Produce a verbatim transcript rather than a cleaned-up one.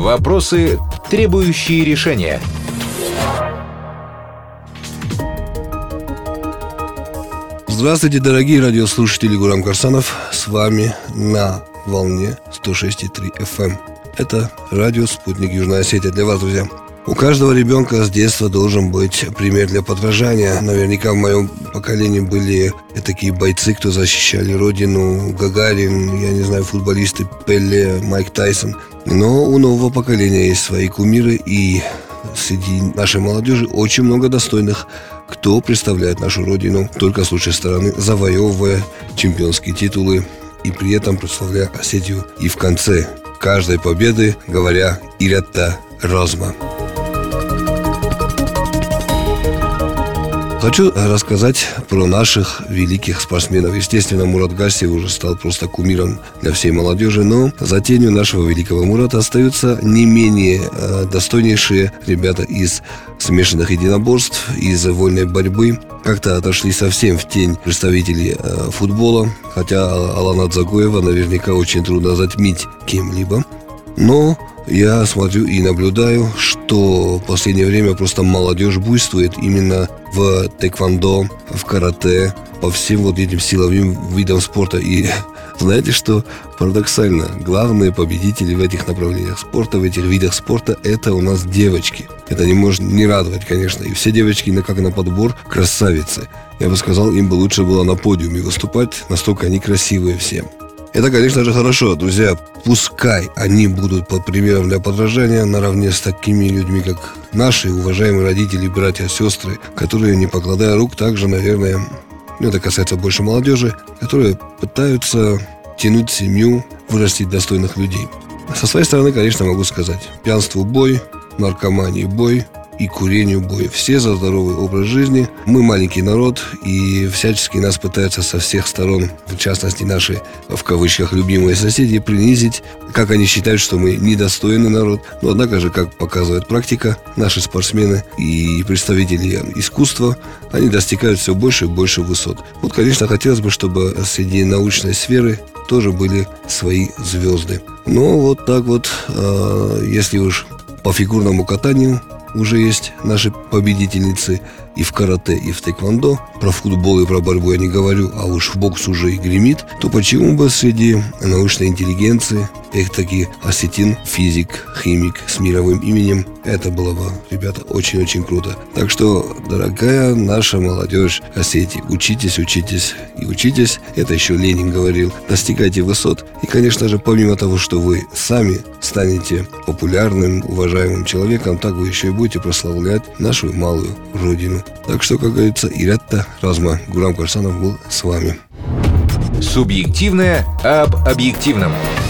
Вопросы, требующие решения. Здравствуйте, дорогие радиослушатели, Гурам Карсанов с вами на волне сто шесть и три эф эм. Это радио «Спутник Южная Осетия» для вас, друзья. У каждого ребенка с детства должен быть пример для подражания. Наверняка в моем поколении были такие бойцы, кто защищали родину: Гагарин, я не знаю, футболисты Пеле, Майк Тайсон. Но у нового поколения есть свои кумиры, и среди нашей молодежи очень много достойных, кто представляет нашу родину только с лучшей стороны, завоевывая чемпионские титулы и при этом прославляя Осетию и в конце каждой победы говоря «Иратта Разма». Хочу рассказать про наших великих спортсменов. Естественно, Мурат Гассиев уже стал просто кумиром для всей молодежи, но за тенью нашего великого Мурата остаются не менее э, достойнейшие ребята из смешанных единоборств, из вольной борьбы. Как-то отошли совсем в тень представители э, футбола, хотя Алана Дзагоева наверняка очень трудно затмить кем-либо. Но я смотрю и наблюдаю, что в последнее время просто молодежь буйствует именно в тэквондо, в карате, по всем вот этим силовым видам спорта. И знаете, что парадоксально? Главные победители в этих направлениях спорта, в этих видах спорта — это у нас девочки. Это не может не радовать, конечно. И все девочки, как на подбор, красавицы. Я бы сказал, им бы лучше было на подиуме выступать, настолько они красивые все. Это, конечно же, хорошо, друзья. Пускай они будут под примером для подражания наравне с такими людьми, как наши уважаемые родители, братья, сестры, которые, не покладая рук, также, наверное, ну, это касается больше молодежи, которые пытаются тянуть семью, вырастить достойных людей. Со своей стороны, конечно, могу сказать: пьянству бой, наркомании бой и курению бой. Все за здоровый образ жизни. Мы маленький народ, и всячески нас пытаются со всех сторон, в частности наши, в кавычках, любимые соседи, принизить, как они считают, что мы недостойный народ. Но однако же, как показывает практика, наши спортсмены и представители искусства, они достигают все больше и больше высот. Вот, конечно, хотелось бы, чтобы среди научной сферы тоже были свои звезды. Но вот так вот, э, если уж по фигурному катанию уже есть наши победительницы и в карате, и в тэквондо. Про футбол и про борьбу я не говорю, а уж в бокс уже и гремит. То почему бы среди научной интеллигенции их таки осетин, физик, химик с мировым именем? Это было бы, ребята, очень-очень круто. Так что, дорогая наша молодежь Осетии, учитесь, учитесь и учитесь. Это еще Ленин говорил. Достигайте высот. И, конечно же, помимо того, что вы сами станете популярным, уважаемым человеком, так вы еще и будете прославлять нашу малую родину. Так что, как говорится, Иратта Разма. Гурам Карсанов был с вами. Субъективное об объективном.